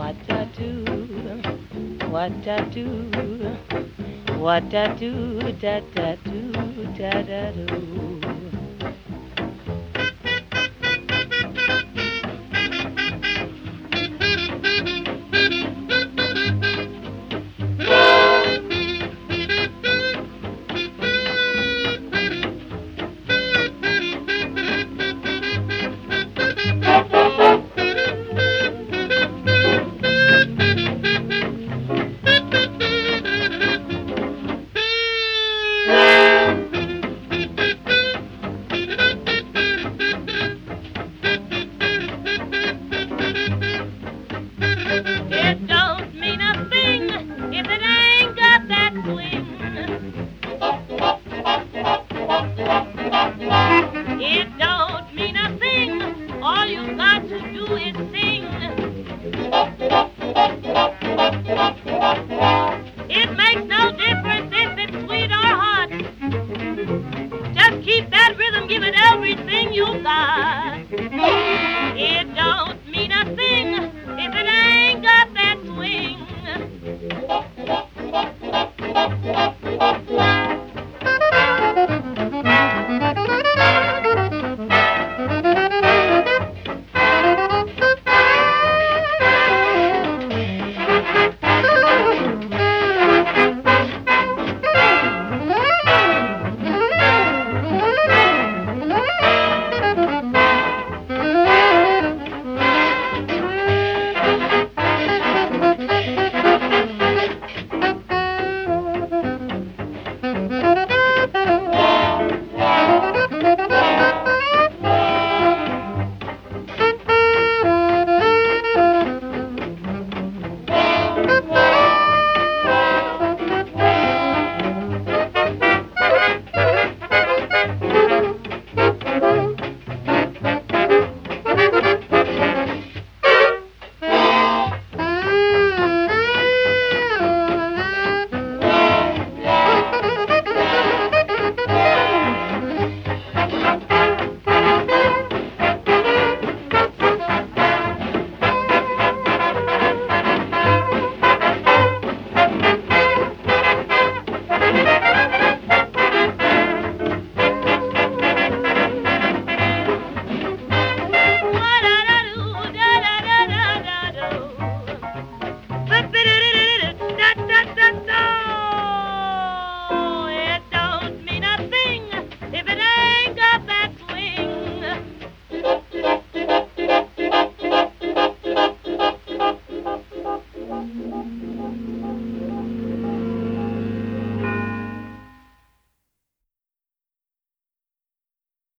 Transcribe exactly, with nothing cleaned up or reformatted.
what I do, what I do, what I do, da da do, da da do. It don't mean a thing if it ain't got that swing. It don't mean a thing. All you got to do is sing.